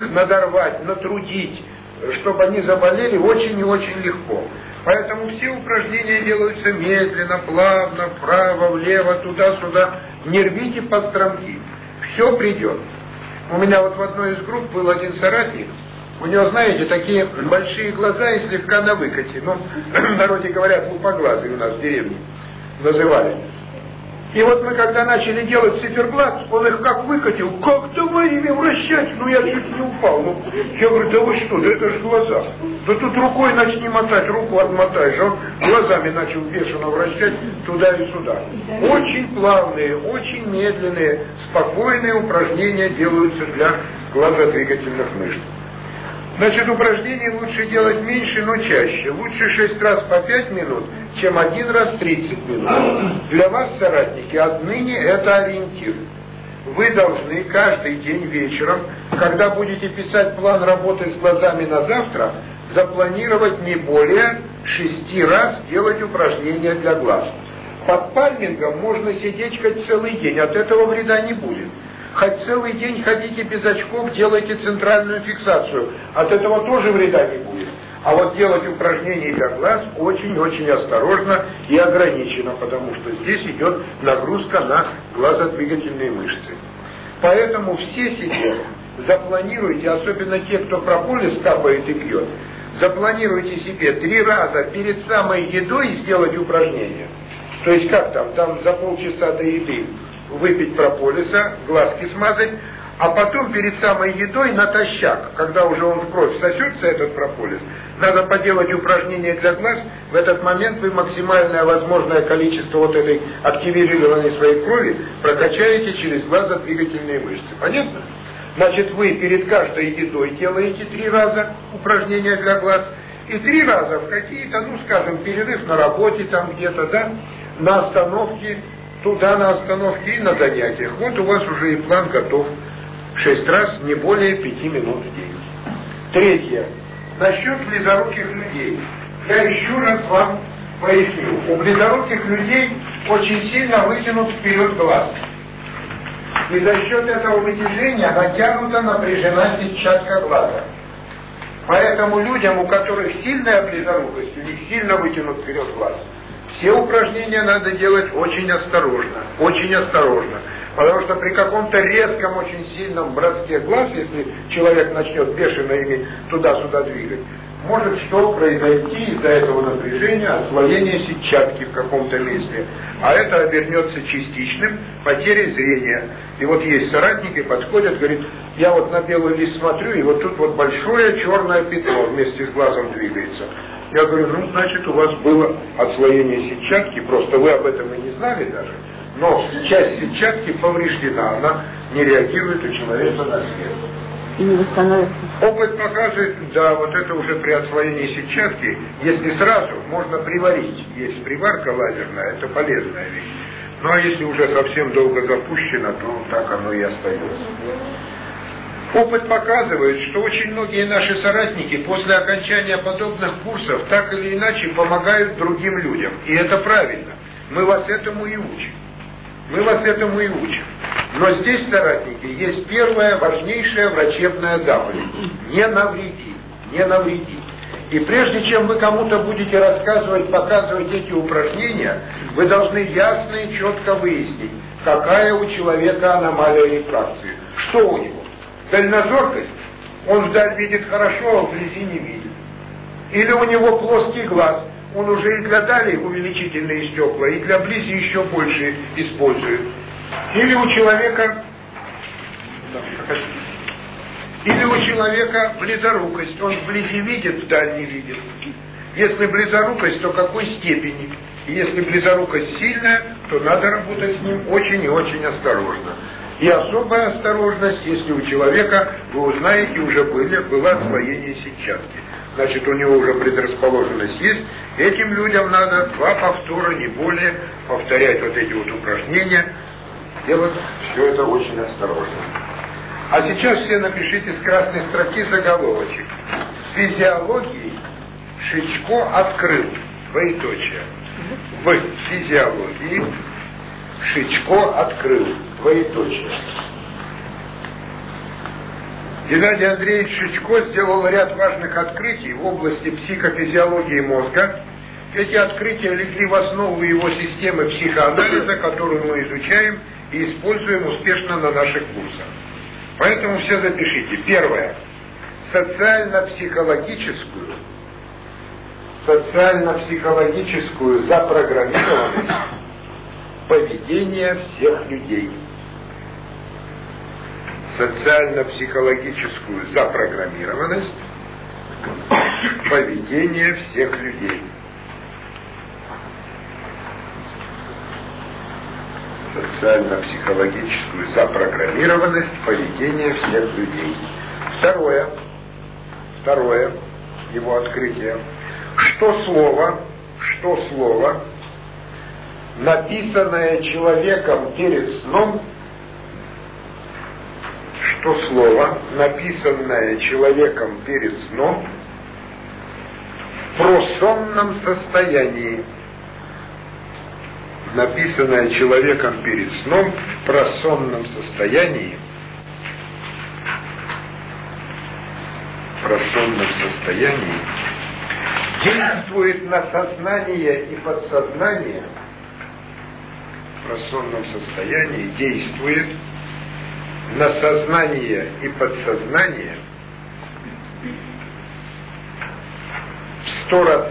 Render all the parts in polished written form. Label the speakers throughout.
Speaker 1: надорвать, натрудить, чтобы они заболели, очень и очень легко. Поэтому все упражнения делаются медленно, плавно, вправо, влево, туда-сюда. Не рвите подстромки. Все придет. У меня вот в одной из групп был один соратник. У него, знаете, такие большие глаза и слегка на выкате. Ну, в народе говорят, лупоглазый у нас в деревне называли. И вот мы когда начали делать циферблат, он их как выкатил, как давай ими вращать, ну я чуть не упал. Ну, я говорю, да вы что, да это же глаза. Да тут рукой начни мотать, руку отмотаешь. Он глазами начал бешено вращать туда и сюда. Очень плавные, очень медленные, спокойные упражнения делаются для глазодвигательных мышц. Значит, упражнений лучше делать меньше, но чаще. Лучше 6 раз по 5 минут, чем 1 раз 30 минут. Для вас, соратники, отныне это ориентир. Вы должны каждый день вечером, когда будете писать план работы с глазами на завтра, запланировать не более 6 раз делать упражнения для глаз. Под пальмингом можно сидеть хоть целый день, от этого вреда не будет. Хоть целый день ходите без очков, делайте центральную фиксацию. От этого тоже вреда не будет. А вот делать упражнения для глаз очень-очень осторожно и ограниченно, потому что здесь идет нагрузка на глазодвигательные мышцы. Поэтому все себе запланируйте, особенно те, кто прополис капает и пьет, запланируйте себе 3 раза перед самой едой сделать упражнения. То есть как там за полчаса до еды выпить прополиса, глазки смазать, а потом перед самой едой натощак, когда уже он в кровь сосется, этот прополис, надо поделать упражнения для глаз. В этот момент вы максимальное возможное количество вот этой активированной своей крови прокачаете через глазодвигательные мышцы. Понятно? Значит, вы перед каждой едой делаете 3 раза упражнения для глаз, и 3 раза в какие-то, ну скажем, перерыв на работе там где-то, да, на остановке, туда на остановке и на занятиях. Вот у вас уже и план готов. 6 раз, не более 5 минут в день. Третье. Насчет близоруких людей. Я еще раз вам поясню. У близоруких людей очень сильно вытянут вперед глаз. И за счет этого вытяжения натянута, напряжена сетчатка глаза. Поэтому людям, у которых сильная близорукость, у них сильно вытянут вперед глаз, все упражнения надо делать очень осторожно, очень осторожно. Потому что при каком-то резком, очень сильном броске глаз, если человек начнет бешено ими туда-сюда двигать, может что произойти из-за этого напряжения, освоение сетчатки в каком-то месте. А это обернется частичным потерей зрения. И вот есть соратники, подходят, говорят, я вот на белый лист смотрю, и вот тут вот большое черное пятно вместе с глазом двигается. Я говорю, ну, значит, у вас было отслоение сетчатки, просто вы об этом и не знали даже, но часть сетчатки повреждена, она не реагирует у человека на свет.
Speaker 2: И не восстановится.
Speaker 1: Опыт показывает, да, вот это уже при отслоении сетчатки, если сразу, можно приварить. Есть приварка лазерная, это полезная вещь. Ну, а если уже совсем долго запущено, то так оно и остается. Опыт показывает, что очень многие наши соратники после окончания подобных курсов так или иначе помогают другим людям. И это правильно. Мы вас этому и учим. Мы вас этому и учим. Но здесь, соратники, есть первая важнейшая врачебная заповедь. Не навреди. Не навреди. И прежде чем вы кому-то будете рассказывать, показывать эти упражнения, вы должны ясно и четко выяснить, какая у человека аномалия рефракции. Что у него? Дальнозоркость, он вдаль видит хорошо, а вблизи не видит. Или у него плоский глаз, он уже и для дали увеличительные стекла, и для близи еще больше использует. Или у человека близорукость, он вблизи видит, вдаль не видит. Если близорукость, то какой степени? И если близорукость сильная, то надо работать с ним очень и очень осторожно. И особая осторожность, если у человека, вы узнаете, уже было отслоение сетчатки. Значит, у него уже предрасположенность есть. Этим людям надо 2 повтора, не более, повторять вот эти вот упражнения. Делать все это очень осторожно. А сейчас все напишите с красной строки заголовочек. С физиологией Шичко открыл. Двоеточие. В физиологии Шичко открыл. Двоеточие. Геннадий Андреевич Шичко сделал ряд важных открытий в области психофизиологии мозга. Эти открытия легли в основу его системы психоанализа, которую мы изучаем и используем успешно на наших курсах. Поэтому все запишите. Первое. Социально-психологическую запрограммированность поведения всех людей. Социально-психологическую запрограммированность поведения всех людей. Социально-психологическую запрограммированность поведения всех людей. Второе его открытие. Что слово, написанное человеком перед сном, в просонном состоянии. Написанное человеком перед сном в просонном состоянии, действует на сознание и подсознание, на сознание и подсознание в 100 раз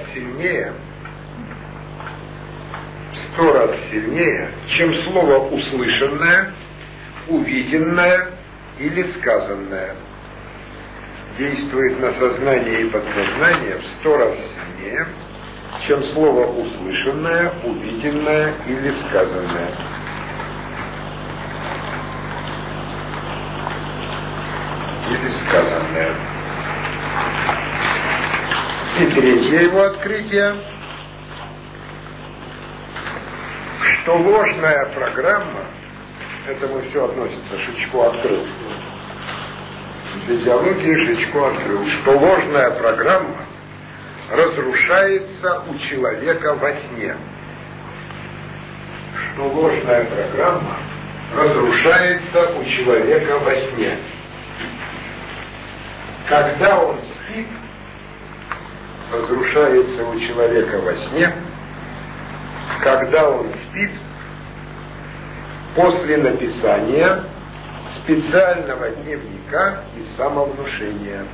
Speaker 1: сильнее, чем слово услышанное, увиденное или сказанное. Действует на сознание и подсознание в 100 раз сильнее, чем слово услышанное, увиденное или сказанное. И третье его открытие, что ложная программа, это мы все относится, Шичко открыл, физиологии Шичко открыл, что ложная программа разрушается у человека во сне. Когда он спит, после написания специального дневника и самовнушения.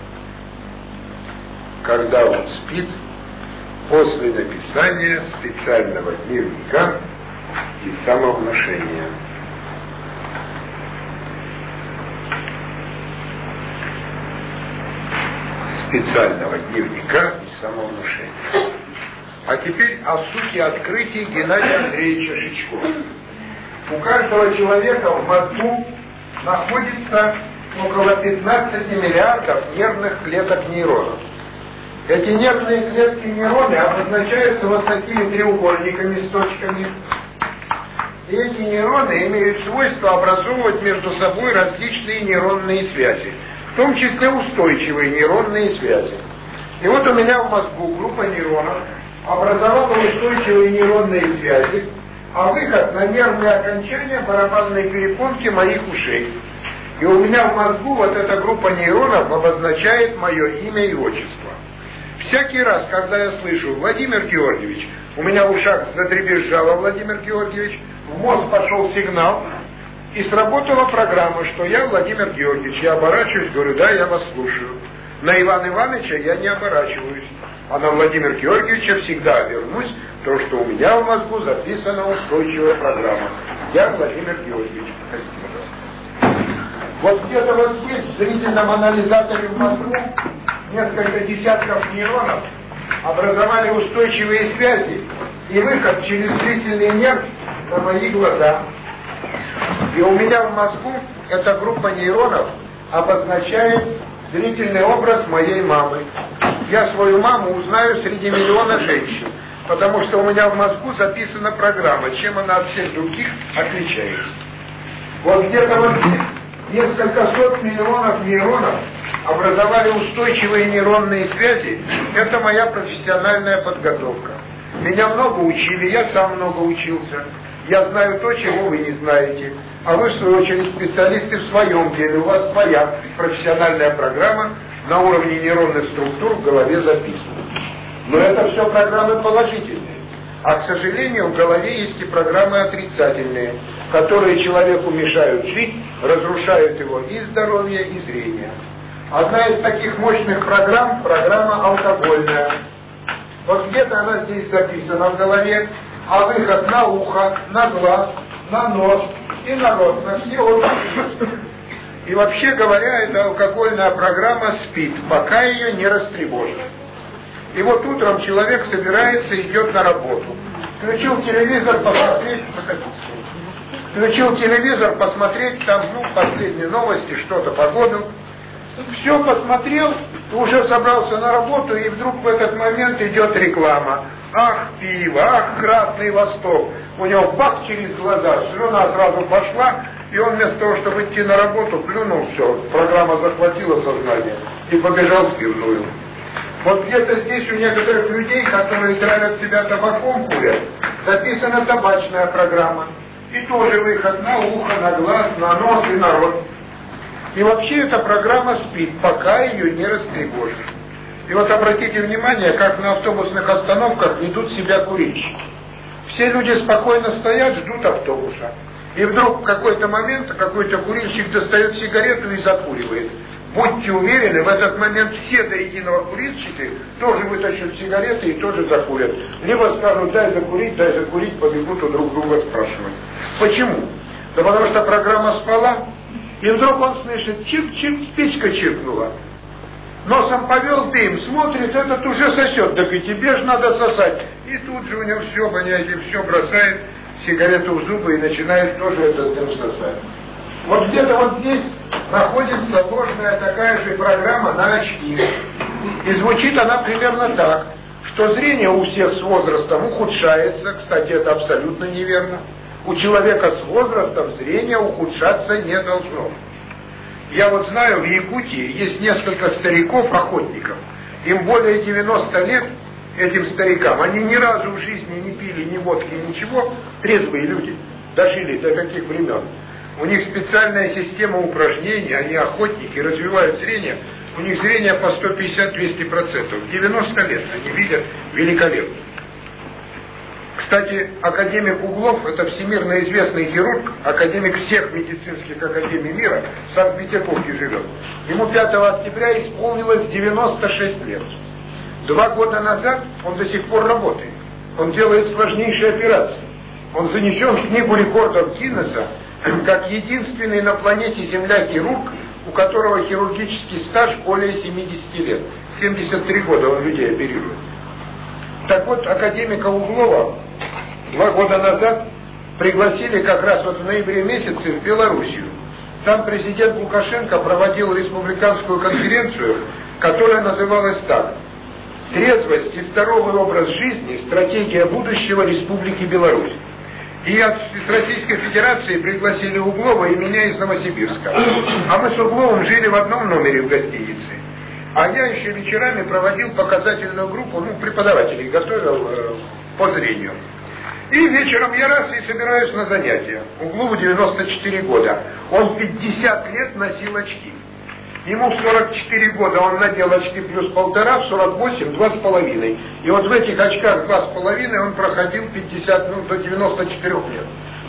Speaker 1: А теперь о сути открытий Геннадия Андреевича Шичко. У каждого человека в мозгу находится около 15 миллиардов нервных клеток нейронов. Эти нервные клетки нейроны обозначаются вот такими треугольниками с точками. И эти нейроны имеют свойство образовывать между собой различные нейронные связи, в том числе устойчивые нейронные связи. И вот у меня в мозгу группа нейронов образовала устойчивые нейронные связи, а выход на нервные окончания барабанной перепонки моих ушей. И у меня в мозгу вот эта группа нейронов обозначает мое имя и отчество. Всякий раз, когда я слышу «Владимир Георгиевич», у меня в ушах задребезжало «Владимир Георгиевич», в мозг пошел сигнал, и сработала программа, что я Владимир Георгиевич. Я оборачиваюсь, говорю: да, я вас слушаю. На Ивана Ивановича я не оборачиваюсь, а на Владимира Георгиевича всегда вернусь, потому что у меня в мозгу записана устойчивая программа. Я Владимир Георгиевич. Вот где-то вот здесь, в зрительном анализаторе в мозгу, несколько десятков нейронов образовали устойчивые связи и выход через зрительный нерв на мои глаза. И у меня в мозгу эта группа нейронов обозначает зрительный образ моей мамы. Я свою маму узнаю среди миллиона женщин, потому что у меня в мозгу записана программа, чем она от всех других отличается. Вот где-то вот здесь несколько сот миллионов нейронов образовали устойчивые нейронные связи. Это моя профессиональная подготовка. Меня много учили, я сам много учился. Я знаю то, чего вы не знаете. А вы, в свою очередь, специалисты в своем деле. У вас своя профессиональная программа на уровне нейронных структур в голове записана. Но это все программы положительные. А, к сожалению, в голове есть и программы отрицательные, которые человеку мешают жить, разрушают его и здоровье, и зрение. Одна из таких мощных программ – программа алкогольная. Вот где-то она здесь записана в голове, а выход на ухо, на глаз, на нос и на рот, на все органы. И вообще говоря, эта алкогольная программа спит, пока ее не растревожат. И вот утром человек собирается и идет на работу. Включил телевизор, посмотреть там, последние новости, что-то, погоду. Все посмотрел, уже собрался на работу, и вдруг в этот момент идет реклама. Ах, пиво, ах, Красный Восток. У него бах через глаза, слюна сразу пошла, и он вместо того, чтобы идти на работу, плюнул, все, программа захватила сознание, и побежал в пивную. Вот где-то здесь у некоторых людей, которые травят себя табаком, курят, записана табачная программа. И тоже выход на ухо, на глаз, на нос и на рот. И вообще эта программа спит, пока ее не растревожишь. И вот обратите внимание, как на автобусных остановках ведут себя курильщики. Все люди спокойно стоят, ждут автобуса. И вдруг в какой-то момент какой-то курильщик достает сигарету и закуривает. Будьте уверены, в этот момент все до единого курильщики тоже вытащат сигареты и тоже закурят. Либо скажут, дай закурить, побегут у друг друга спрашивать. Почему? Да потому что программа спала, и вдруг он слышит, чик-чик, спичка чиркнула. Носом повел дым, смотрит, этот уже сосет, так и тебе же надо сосать. И тут же у него все, понимаете, все бросает сигарету в зубы и начинает тоже этот дым сосать. Вот где-то вот здесь находится сложная такая же программа на очки. И звучит она примерно так, что зрение у всех с возрастом ухудшается. Кстати, это абсолютно неверно. У человека с возрастом зрение ухудшаться не должно. Я вот знаю, в Якутии есть несколько стариков-охотников. Им более 90 лет, этим старикам. Они ни разу в жизни не пили ни водки, ничего. Трезвые люди. Дожили до каких времен. У них специальная система упражнений, они охотники, развивают зрение. У них зрение по 150-200%. 90 лет они видят великолепно. Кстати, академик Углов, это всемирно известный хирург, академик всех медицинских академий мира, в Санкт-Петербурге живет. Ему 5 октября исполнилось 96 лет. 2 года назад он до сих пор работает. Он делает сложнейшие операции. Он занесен в книгу рекордов Гиннесса как единственный на планете Земля хирург, у которого хирургический стаж более 70 лет. 73 года он людей оперирует. Так вот, академика Углова 2 года назад пригласили как раз вот в ноябре месяце в Белоруссию. Там президент Лукашенко проводил республиканскую конференцию, которая называлась так: «Трезвость и здоровый образ жизни. Стратегия будущего Республики Беларусь». И от Российской Федерации пригласили Углова и меня из Новосибирска. А мы с Угловым жили в одном номере в гостинице. А я еще вечерами проводил показательную группу, преподавателей готовил по зрению. И вечером я раз и собираюсь на занятия. Углову 94 года. Он 50 лет носил очки. Ему в 44 года он надел очки плюс 1,5, в 48 2,5. И вот в этих очках 2,5 он проходил 50, до 94 лет.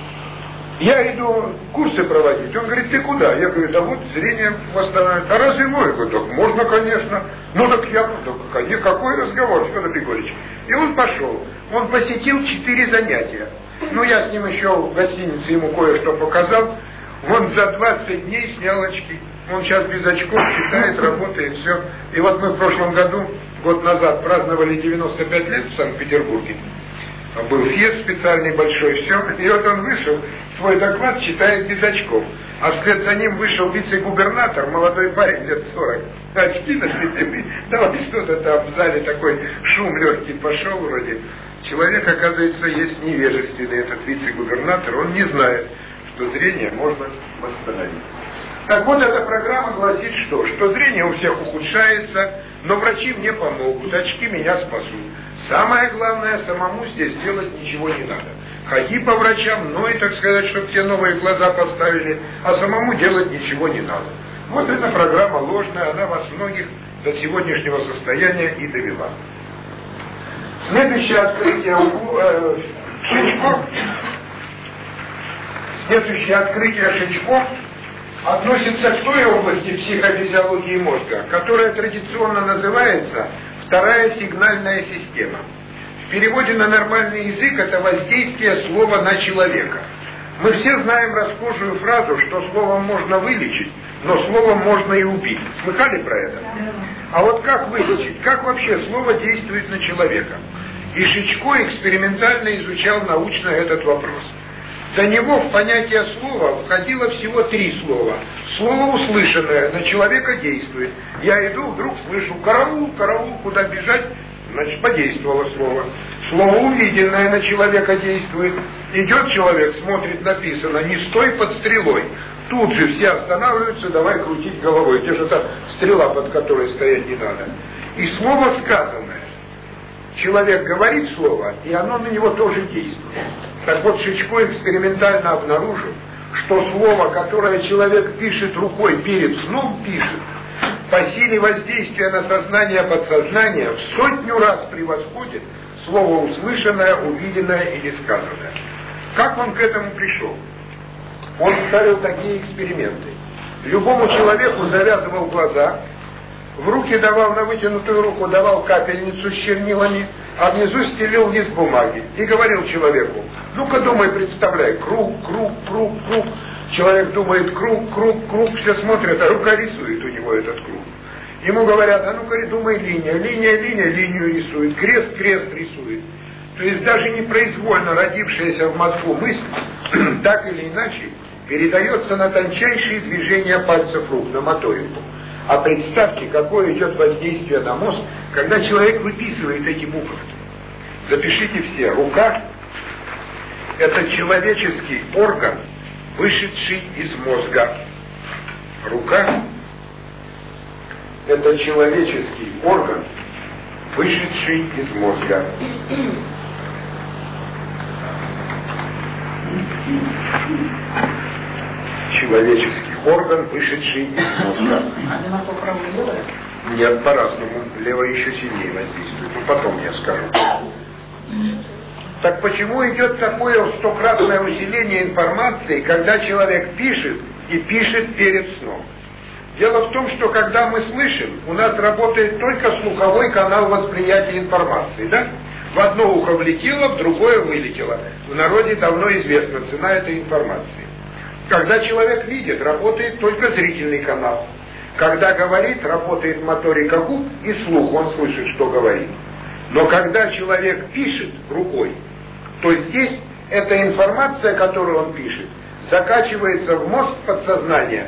Speaker 1: Я иду курсы проводить. Он говорит, ты куда? Я говорю, да вот зрение восстанавливает. А разве мой? Я говорю, так можно, конечно. Ну так я, какой разговор, Федор Григорьевич? И он пошел. Он посетил 4 занятия. Я с ним еще в гостинице ему кое-что показал. Он за 20 дней снял очки. Он сейчас без очков читает, работает, все. И вот мы в прошлом году, год назад, праздновали 95 лет в Санкт-Петербурге. Был съезд специальный большой, все. И вот он вышел, свой доклад читает без очков. А вслед за ним вышел вице-губернатор, молодой парень, лет 40. Очки носили, давай что-то там в зале, такой шум легкий пошел вроде. Человек, оказывается, есть невежественный, этот вице-губернатор, он не знает, что зрение можно восстановить. Так вот, эта программа гласит что? Что зрение у всех ухудшается, но врачи мне помогут, очки меня спасут. Самое главное, самому здесь делать ничего не надо. ходи по врачам, но и, так сказать, чтобы тебе новые глаза поставили, а самому делать ничего не надо. Вот эта программа ложная, она вас многих до сегодняшнего состояния и довела. Следующее открытие Шичко. Следующее открытие Шичко относится к той области психофизиологии мозга, которая традиционно называется вторая сигнальная система. В переводе на нормальный язык это воздействие слова на человека. Мы все знаем расхожую фразу, что словом можно вылечить, но словом можно и убить. Слыхали про это? А вот как вылечить? Как вообще слово действует на человека? И Шичко экспериментально изучал научно этот вопрос. До него в понятие слова входило всего 3 слова. Слово услышанное на человека действует. Я иду, вдруг слышу караул, караул, куда бежать, значит подействовало слово. Слово увиденное на человека действует. Идет человек, смотрит, написано, не стой под стрелой. Тут же все останавливаются, давай крутить головой. Где же эта стрела, под которой стоять не надо. И слово сказанное. Человек говорит слово, и оно на него тоже действует. Так вот, Шичко экспериментально обнаружил, что слово, которое человек пишет рукой перед сном, пишет, по силе воздействия на сознание подсознание в 100 раз превосходит слово услышанное, увиденное или сказанное. Как он к этому пришел? Он ставил такие эксперименты. Любому человеку завязывал глаза, в руки давал, на вытянутую руку давал капельницу с чернилами, а внизу стелил лист бумаги и говорил человеку: ну-ка думай, представляй, круг, круг, круг, круг. Человек думает: круг, круг, круг, все смотрят, а рука рисует у него этот круг. Ему говорят: а ну-ка думай, линия, линия, линия, линию рисует, крест, крест рисует. То есть даже непроизвольно родившаяся в мозгу мысль, так или иначе, передается на тончайшие движения пальцев рук, на моторику. А представьте, какое идет воздействие на мозг, когда человек выписывает эти буковки. Запишите все. Рука – это человеческий орган, вышедший из мозга. Рука – это человеческий орган, вышедший из мозга. Человеческий орган, вышедший из мозга.
Speaker 2: А на правую и левую?
Speaker 1: Нет, по-разному. Левая еще сильнее воздействует. Ну, потом я скажу. Так почему идет такое 100-кратное усиление информации, когда человек пишет и пишет перед сном? Дело в том, что когда мы слышим, у нас работает только слуховой канал восприятия информации, да? В одно ухо влетело, в другое вылетело. В народе давно известна цена этой информации. Когда человек видит, работает только зрительный канал. Когда говорит, работает моторика губ и слух, он слышит, что говорит. Но когда человек пишет рукой, то здесь эта информация, которую он пишет, закачивается в мозг подсознания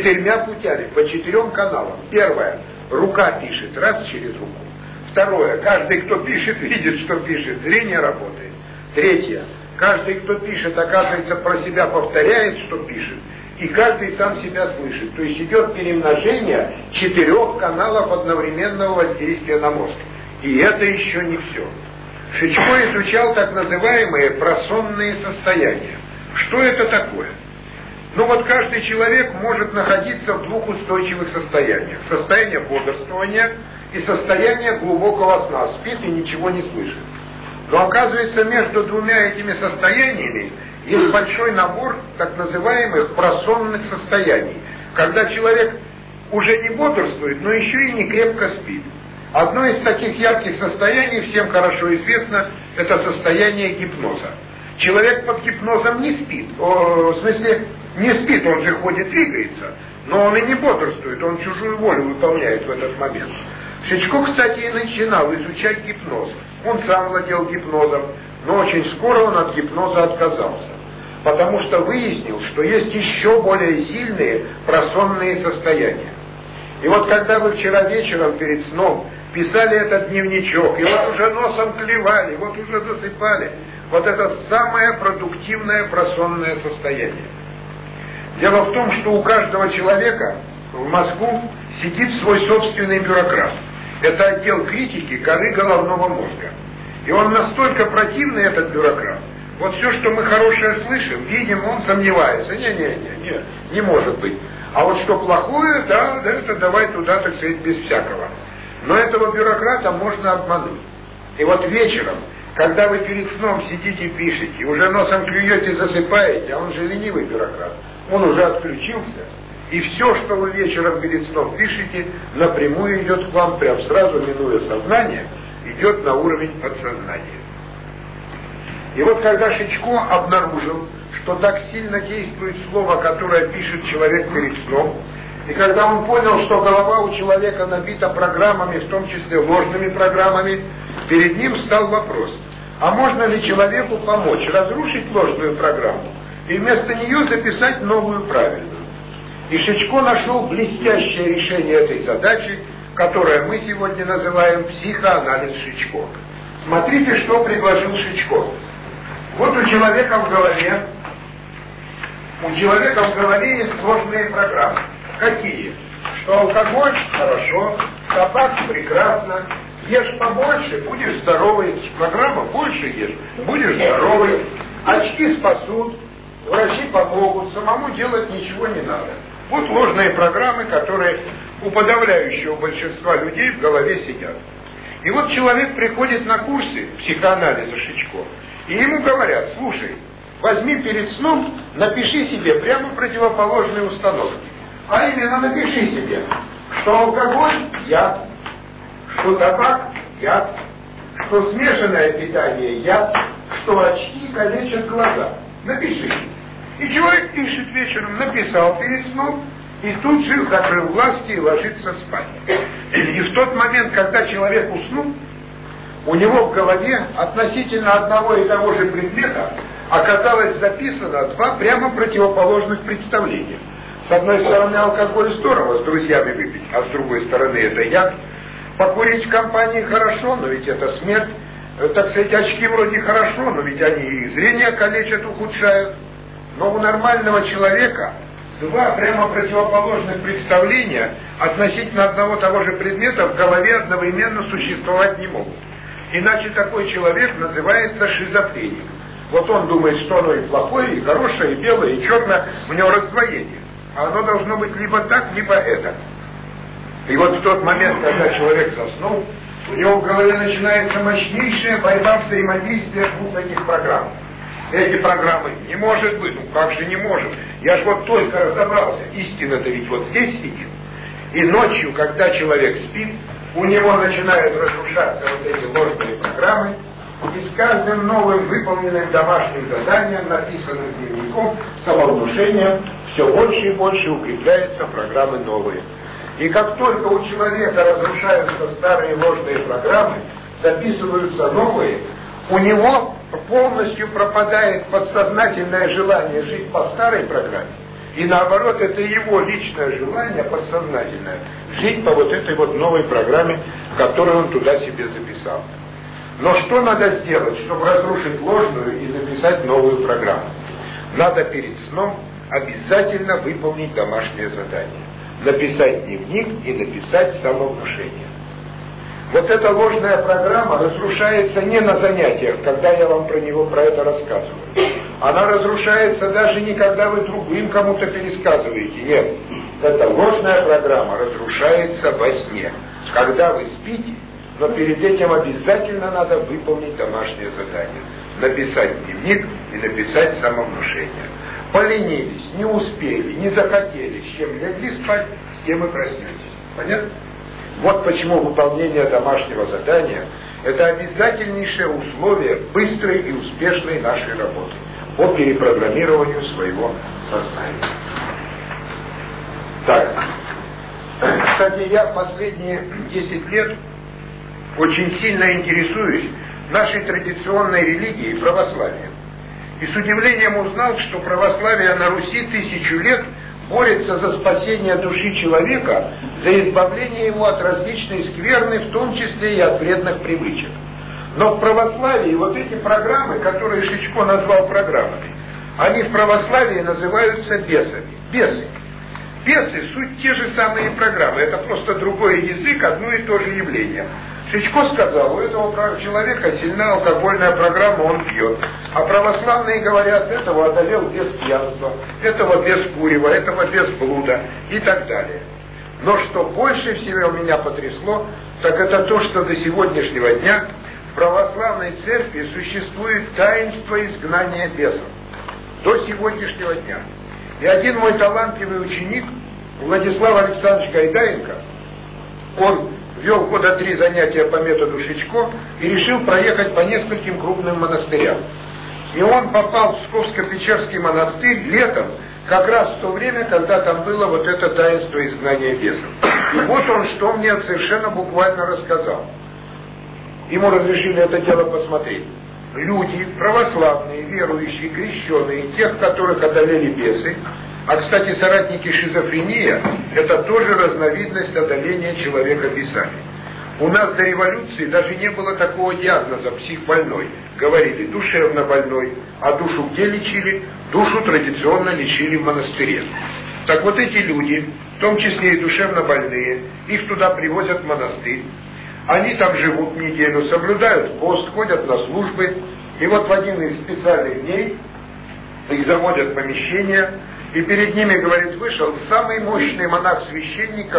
Speaker 1: 4 путями, по 4 каналам. Первое, рука пишет, раз через руку. Второе, каждый, кто пишет, видит, что пишет, зрение работает. Третье, каждый, кто пишет, оказывается, про себя повторяет, что пишет, и каждый сам себя слышит. То есть идет перемножение 4 каналов одновременного воздействия на мозг. И это еще не все. Шичко изучал так называемые просонные состояния. Что это такое? Ну вот каждый человек может находиться в 2 устойчивых состояниях. Состояние бодрствования и состояние глубокого сна. Спит и ничего не слышит. Но оказывается, между 2 этими состояниями есть большой набор так называемых просонных состояний, когда человек уже не бодрствует, но еще и не крепко спит. Одно из таких ярких состояний, всем хорошо известно, это состояние гипноза. Человек под гипнозом не спит, в смысле не спит, он же ходит, двигается, но он и не бодрствует, он чужую волю выполняет в этот момент. Шичко, кстати, и начинал изучать гипноз. Он сам владел гипнозом, но очень скоро он от гипноза отказался, потому что выяснил, что есть еще более сильные просонные состояния. И вот когда вы вчера вечером перед сном писали этот дневничок, и вот уже носом клевали, вот уже засыпали, вот это самое продуктивное просонное состояние. Дело в том, что у каждого человека в мозгу сидит свой собственный бюрократ. Это отдел критики коры головного мозга. И он настолько противный, этот бюрократ, Вот все, что мы хорошее слышим, видим, он сомневается. Не может быть. А вот что плохое, да, это давай туда, так сказать, без всякого. Но этого бюрократа можно обмануть. И вот вечером, когда вы перед сном сидите, пишете, уже носом клюете, засыпаете, а он же ленивый бюрократ, он уже отключился, и все, что вы вечером перед сном пишете, напрямую идет к вам, прям сразу, минуя сознание, идет на уровень подсознания. И вот когда Шичко обнаружил, что так сильно действует слово, которое пишет человек перед сном, и когда он понял, что голова у человека набита программами, в том числе ложными программами, перед ним встал вопрос, а можно ли человеку помочь разрушить ложную программу и вместо нее записать новую правильную? И Шичко нашел блестящее решение этой задачи, которое мы сегодня называем психоанализ Шичко. Смотрите, что предложил Шичко. Вот у человека в голове есть сложные программы. Какие? Что алкоголь хорошо, табак прекрасно, ешь побольше, будешь здоровый. Программа больше ешь, будешь здоровый. Очки спасут, врачи помогут, самому делать ничего не надо. Вот ложные программы, которые у подавляющего большинства людей в голове сидят. И вот человек приходит на курсы психоанализа Шичко, и ему говорят, слушай, возьми перед сном, напиши себе прямо противоположные установки. А именно напиши себе, что алкоголь – яд, что табак – яд, что смешанное питание – яд, что очки калечат глаза. Напиши. И человек пишет вечером, написал перед сном, и тут же закрыл глазки и ложится спать. И в тот момент, когда человек уснул, у него в голове относительно одного и того же предмета оказалось записано два прямо противоположных представления. С одной стороны, алкоголь здорово с друзьями выпить, а с другой стороны, это яд. Покурить в компании хорошо, но ведь это смерть. Так сказать, очки вроде хорошо, но ведь они и зрение калечат, ухудшают. Но у нормального человека два прямо противоположных представления относительно одного того же предмета в голове одновременно существовать не могут. Иначе такой человек называется шизофреник. Вот он думает, что оно и плохое, и хорошее, и белое, и черное, у него раздвоение. А оно должно быть либо так, либо это. И вот в тот момент, когда человек заснул, у него в голове начинается мощнейшая борьба взаимодействия двух этих программ. Эти программы не может быть, ну как же не может? Я же вот только разобрался, истина-то ведь вот здесь сидит. И ночью, когда человек спит, у него начинают разрушаться вот эти ложные программы, и с каждым новым выполненным домашним заданием, написанным дневником, самовнушением, все больше и больше укрепляются программы новые. И как только у человека разрушаются старые ложные программы, записываются новые, у него полностью пропадает подсознательное желание жить по старой программе. И наоборот, это его личное желание, подсознательное, жить по вот этой вот новой программе, которую он туда себе записал. Но что надо сделать, чтобы разрушить ложную и записать новую программу? Надо перед сном обязательно выполнить домашнее задание. Написать дневник и написать самовнушение. Вот эта ложная программа разрушается не на занятиях, когда я вам про это рассказываю. Она разрушается даже не когда вы другим кому-то пересказываете. Нет, эта ложная программа разрушается во сне. Когда вы спите, но перед этим обязательно надо выполнить домашнее задание. Написать дневник и написать самовнушение. Поленились, не успели, не захотели, с чем легли спать, с тем и проснетесь. Понятно? Вот почему выполнение домашнего задания – это обязательнейшее условие быстрой и успешной нашей работы по перепрограммированию своего сознания. Так, кстати, я последние 10 лет очень сильно интересуюсь нашей традиционной религией православием. И с удивлением узнал, что православие на Руси 1000 лет борется за спасение души человека, за избавление его от различной скверны, в том числе и от вредных привычек. Но в православии вот эти программы, которые Шичко назвал программами, они в православии называются бесами. Бесы. Бесы – суть те же самые программы, это просто другой язык, одно и то же явление. Шичко сказал, у этого человека сильна алкогольная программа, он пьет. А православные говорят, этого одолел без пьянства, этого без курева, этого без блуда и так далее. Но что больше всего меня потрясло, так это то, что до сегодняшнего дня в православной церкви существует таинство изгнания бесов. До сегодняшнего дня. И один мой талантливый ученик, Владислав Александрович Гайдаенко, он вел года 3 занятия по методу Шичко и решил проехать по нескольким крупным монастырям. И он попал в Псковско-Печерский монастырь летом, как раз в то время, когда там было вот это таинство изгнания бесов. И вот он что мне совершенно буквально рассказал. Ему разрешили это дело посмотреть. Люди, православные, верующие, крещеные, тех, которых одолели бесы, а, кстати, соратники шизофрения, это тоже разновидность одоления человека бесами. У нас до революции даже не было такого диагноза психбольной. Говорили душевно больной, а душу где лечили? Душу традиционно лечили в монастыре. Так вот эти люди, в том числе и душевно больные, их туда привозят в монастырь. Они там живут неделю, соблюдают пост, ходят на службы. И вот в один из специальных дней их заводят в помещение, и перед ними, говорит, вышел самый мощный монах-священник,